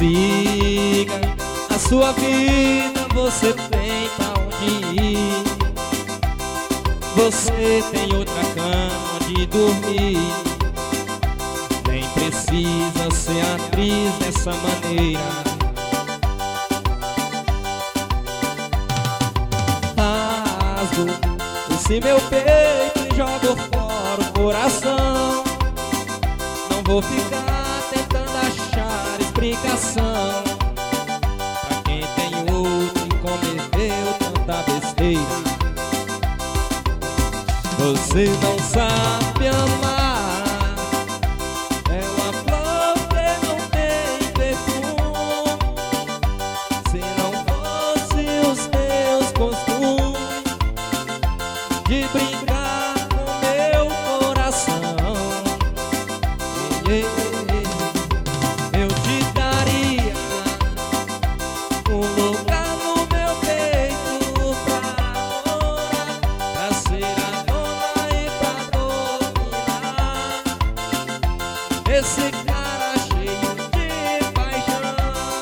Siga a sua vida, você tem pra onde ir. Você tem outra cama onde dormir. Nem precisa ser atriz dessa maneira. Rasgo esse meu peito e jogo fora o coração. Não vou ficar tentando achar explicação pra quem tem outro e cometeu tanta besteira. Você não sabe amar, é uma flor que não tem perfume. Se não fosse os teus costumes de brincar com meu coração, eu te daria um lugar no meu peito pra morar, pra ser a dona e pra dominar esse cara cheio de paixão.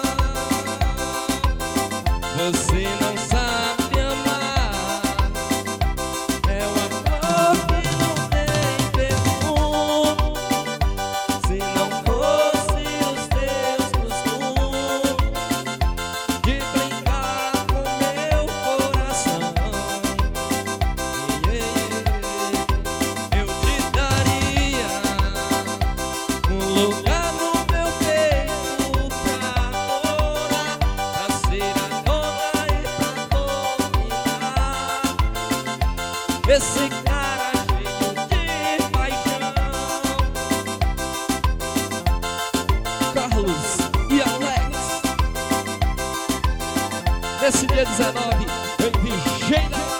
Você não sabe amar, é uma flor que não tem perfume. Se não fosse os teus costumes de brincar com meu coração, eu te daria um lugar no meu peito pra morar, pra ser a dona e pra dominar esse cara cheio de paixão. Carlos e Alex, nesse dia 19, em Vigília.